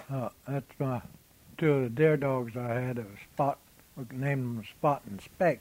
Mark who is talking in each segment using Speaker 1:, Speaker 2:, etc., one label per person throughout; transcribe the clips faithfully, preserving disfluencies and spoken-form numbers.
Speaker 1: Uh, that's my two of the deer dogs I had. It was Spot. We named them Spot and Speck.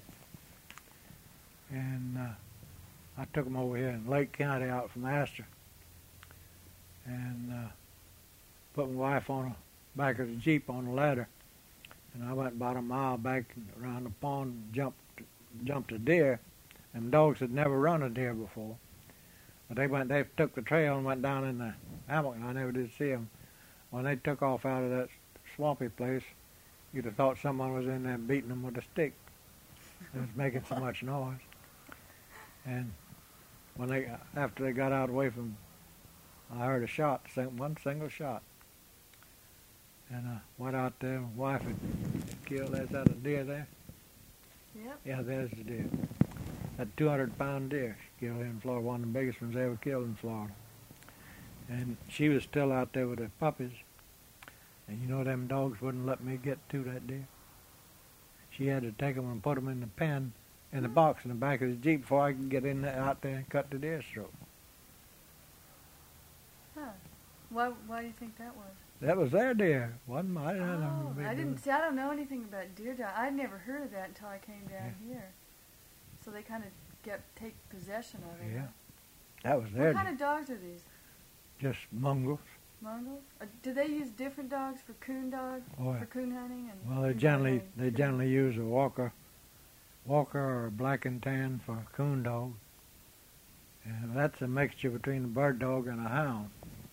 Speaker 1: And uh, I took them over here in Lake County out from Astor. And uh, put my wife on the back of the Jeep on the ladder. And I went about a mile back around the pond and jumped, jumped a deer. Them dogs had never run a deer before. But they went, they took the trail and went down in the hammock, and I never did see them. When they took off out of that swampy place, you'd have thought someone was in there beating them with a stick. It was making so much noise. And when they, after they got out away from, I heard a shot, one single shot. And I went out there, my wife had killed, there's that a deer there?
Speaker 2: Yep.
Speaker 1: Yeah, there's the deer. That two hundred pound deer she killed here in Florida, one of the biggest ones ever killed in Florida. And she was still out there with her puppies. And you know them dogs wouldn't let me get to that deer. She had to take them and put them in the pen, in the box in the back of the Jeep before I could get in there, out there and cut the deer's throat.
Speaker 2: Huh. Why, why do you think that was?
Speaker 1: That was their deer, wasn't mine.
Speaker 2: Oh, I didn't see. I don't know anything about deer dying. I'd never heard of that until I came down yeah. here. So they kind of get take possession of it.
Speaker 1: Yeah, that was their.
Speaker 2: What kind of dogs are these?
Speaker 1: Just mongrels.
Speaker 2: Mongrels? Uh, do they use different dogs for coon dog,
Speaker 1: oh, yeah.
Speaker 2: for coon hunting? And
Speaker 1: well, they generally they generally use a walker, walker or a black and tan for a coon dog. And that's a mixture between a bird dog and a hound.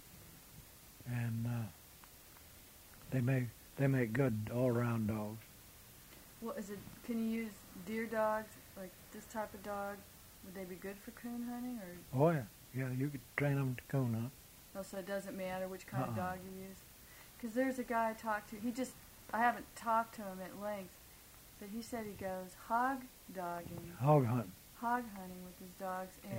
Speaker 1: And uh, they make they make good all-around dogs.
Speaker 2: Well, is it? Can you use deer dogs like this type of dog? Would they be good for coon hunting, or?
Speaker 1: Oh yeah, yeah. You could train them to coon hunt.
Speaker 2: Oh, so it doesn't matter which kind
Speaker 1: uh-uh.
Speaker 2: of dog you use? Because there's a guy I talked to. He just I haven't talked to him at length, but he said he goes hog dogging,
Speaker 1: hog hunting,
Speaker 2: hog hunting with his dogs and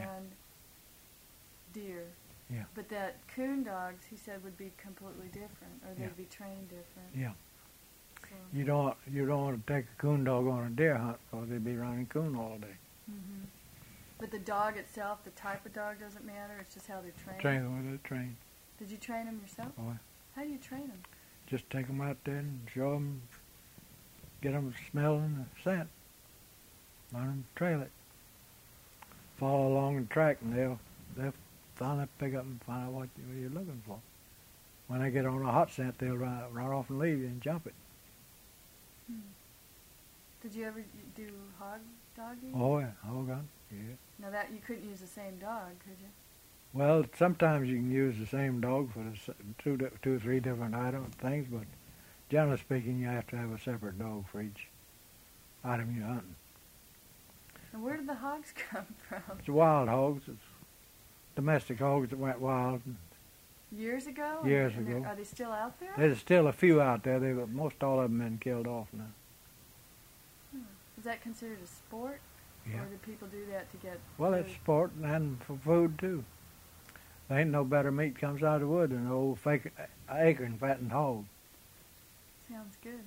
Speaker 1: yeah.
Speaker 2: deer.
Speaker 1: Yeah.
Speaker 2: But that coon dogs, he said, would be completely different, or they'd
Speaker 1: yeah.
Speaker 2: be trained different.
Speaker 1: Yeah.
Speaker 2: So.
Speaker 1: You don't you don't want to take a coon dog on a deer hunt because they'd be running coon all day.
Speaker 2: Mm-hmm. But the dog itself, the type of dog doesn't matter. It's just how they're trained.
Speaker 1: Train them with a train.
Speaker 2: Did you train them yourself?
Speaker 1: Oh.
Speaker 2: How do you train them?
Speaker 1: Just take them out there and show them, get them smelling the scent, learn them to trail it. Follow along the track and they'll they'll finally pick up and find out what you're looking for. When they get on a hot scent, they'll run, run off and leave you and jump it.
Speaker 2: Hmm. Did you ever do hog dogging?
Speaker 1: Oh yeah, hog hunt. Yeah.
Speaker 2: Now that you couldn't use the same dog, could you?
Speaker 1: Well, sometimes you can use the same dog for the two, two or three different item things, but generally speaking, you have to have a separate dog for each item you're hunting.
Speaker 2: And where did the hogs come from?
Speaker 1: It's wild hogs. It's domestic hogs that went wild.
Speaker 2: Years ago?
Speaker 1: Years
Speaker 2: and
Speaker 1: ago.
Speaker 2: Are they still out there?
Speaker 1: There's still a few out there. They've most all of them been killed off now.
Speaker 2: Hmm. Is that considered a sport?
Speaker 1: Yeah.
Speaker 2: Or do people do that to get
Speaker 1: Well,
Speaker 2: food?
Speaker 1: it's sport and for food too. There ain't no better meat comes out of the wood than an old fake acorn fattened hog.
Speaker 2: Sounds good.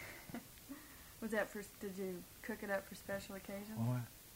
Speaker 2: Was that for? Did you cook it up for special occasions?
Speaker 1: Oh, yeah.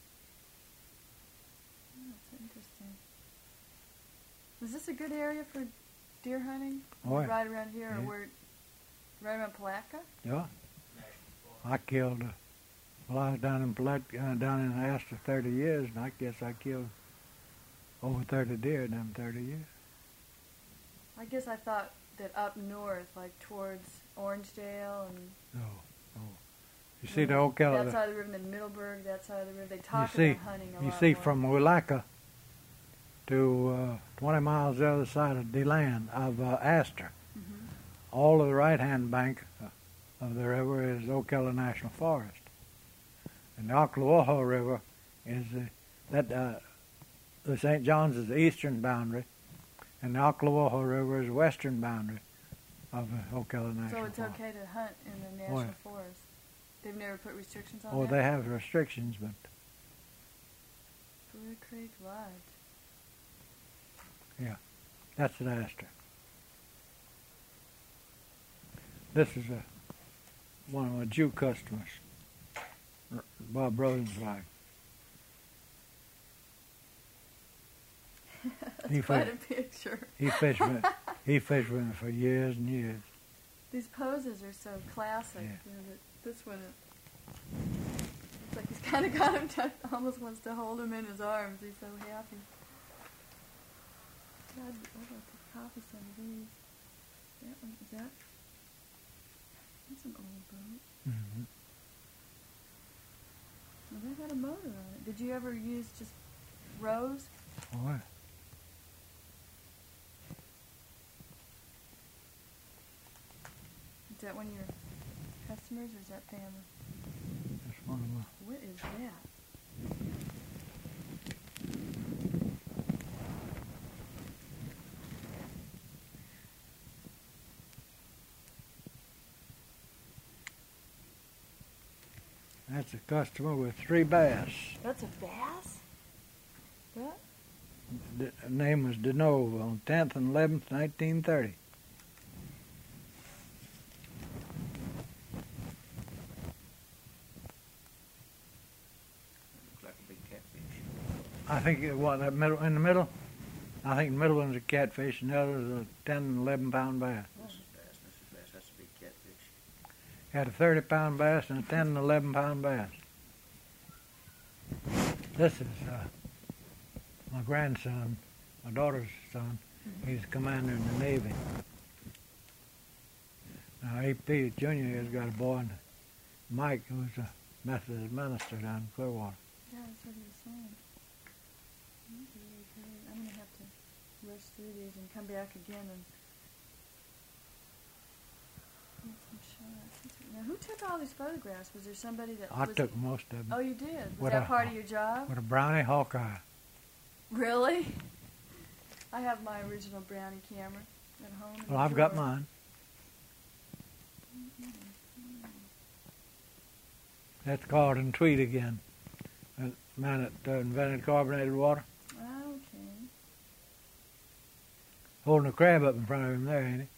Speaker 2: Oh, that's interesting. Is this a good area for deer hunting?
Speaker 1: Oh, yeah.
Speaker 2: Right around here,
Speaker 1: Yeah.
Speaker 2: or where? Right around Palatka?
Speaker 1: Yeah. I killed. Uh, well, I was down in Palatka, uh, down in Astor thirty years, and I guess I killed over thirty deer in them thirty years.
Speaker 2: I guess I thought that up north, like towards Orangedale and
Speaker 1: No, no. You see the Ocala.
Speaker 2: that side of the river, and then Middleburg, that side of the river. They talk
Speaker 1: you see,
Speaker 2: about hunting a
Speaker 1: You
Speaker 2: lot
Speaker 1: see,
Speaker 2: more.
Speaker 1: from Willaca to uh, twenty miles the other side of DeLand, of uh, Astor,
Speaker 2: mm-hmm.
Speaker 1: all of the right-hand bank uh, of the river is Ocala National Forest. And the Ocklawaha River is uh, that uh, the Saint Johns is the eastern boundary, and the Ocklawaha River is the western boundary of the Ocala National
Speaker 2: So it's
Speaker 1: Forest.
Speaker 2: okay to hunt in the national
Speaker 1: Oh, yeah.
Speaker 2: forest. They've never put restrictions on
Speaker 1: Oh,
Speaker 2: that?
Speaker 1: they have restrictions, but
Speaker 2: Blue Creek Lodge.
Speaker 1: yeah, that's at Astor. This is a, one of my Jew customers, R- Bob Rosenzweig. He
Speaker 2: That's quite
Speaker 1: fished,
Speaker 2: a picture.
Speaker 1: he fished with, he fished with me for years and years.
Speaker 2: These poses are so classic.
Speaker 1: Yeah.
Speaker 2: You know, that this one, it, it's like he's kind of got him, t- almost wants to hold him in his arms. He's so happy. God, I'd like to copy some of these. That one, is that? That's an old boat.
Speaker 1: Mm-hmm.
Speaker 2: Well, they had a motor on it. Did you ever use just rows?
Speaker 1: Boy.
Speaker 2: Is that one of your customers or is that family?
Speaker 1: That's one of my.
Speaker 2: What is that?
Speaker 1: That's a customer with three bass.
Speaker 2: That's a bass? What?
Speaker 1: The name was DeNove on tenth and eleventh, nineteen thirty.
Speaker 3: Looks like a big catfish.
Speaker 1: I think it was that middle in the middle. I think the middle one's a catfish and the other is a ten and eleven pound bass.
Speaker 3: This is bass. This is bass. That's a big catfish.
Speaker 1: Had a thirty pound bass and a ten and eleven pound bass. This is uh, my grandson, my daughter's son.
Speaker 2: Mm-hmm.
Speaker 1: He's a commander in the Navy. Now A P Junior has got a boy, and Mike, who's a Methodist minister down in Clearwater.
Speaker 2: Yeah, that's what he was saying. These are really great. I'm going to have to rush through these and come back again and get some shots. Now, who took all these photographs? Was there somebody that
Speaker 1: I
Speaker 2: was...
Speaker 1: took most of them
Speaker 2: Oh, you did? Was
Speaker 1: What
Speaker 2: that
Speaker 1: a-
Speaker 2: part of your job?
Speaker 1: with a Brownie Hawkeye.
Speaker 2: Really? I have my original Brownie camera at home. in
Speaker 1: Well,
Speaker 2: the
Speaker 1: I've got
Speaker 2: drawer.
Speaker 1: mine. That's called in Tweed again. The man that uh, invented carbonated water.
Speaker 2: Okay.
Speaker 1: Holding a crab up in front of him there, ain't he?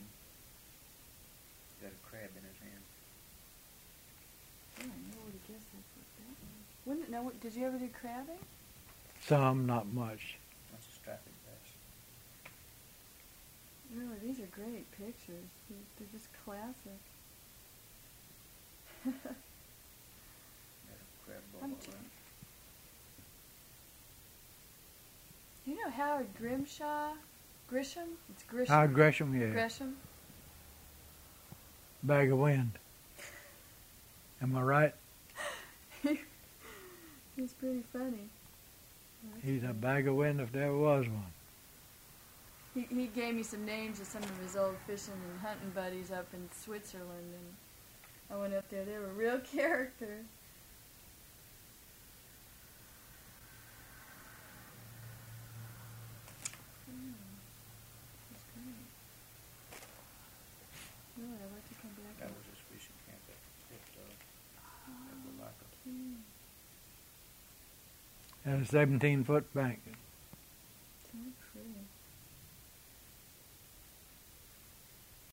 Speaker 3: Got a crab in his hand.
Speaker 2: Oh, I know what to guess that's what that was. Wouldn't it, now, what- did you ever do crabbing?
Speaker 1: Some, not much.
Speaker 3: That's a striped bass.
Speaker 2: Really, these are great pictures. They're, they're just classic.
Speaker 3: Got a crab ball
Speaker 2: I'm
Speaker 3: all
Speaker 2: t-
Speaker 3: around.
Speaker 2: Do you know Howard Grimshaw? Grisham? It's Grisham.
Speaker 1: Howard Gresham, yeah.
Speaker 2: Gresham?
Speaker 1: Bag of wind. Am I right?
Speaker 2: He's pretty funny. That's
Speaker 1: He's a
Speaker 2: great.
Speaker 1: bag of wind if there was one.
Speaker 2: He, he gave me some names of some of his old fishing and hunting buddies up in Switzerland, and I went up there. They were real characters. Mm, that's great. Really, I'd like to come back.
Speaker 3: That
Speaker 2: and-
Speaker 3: was his fishing camp at Fifth Dog. At
Speaker 2: Oh,
Speaker 3: Willaca.
Speaker 2: okay.
Speaker 1: And a seventeen foot bank.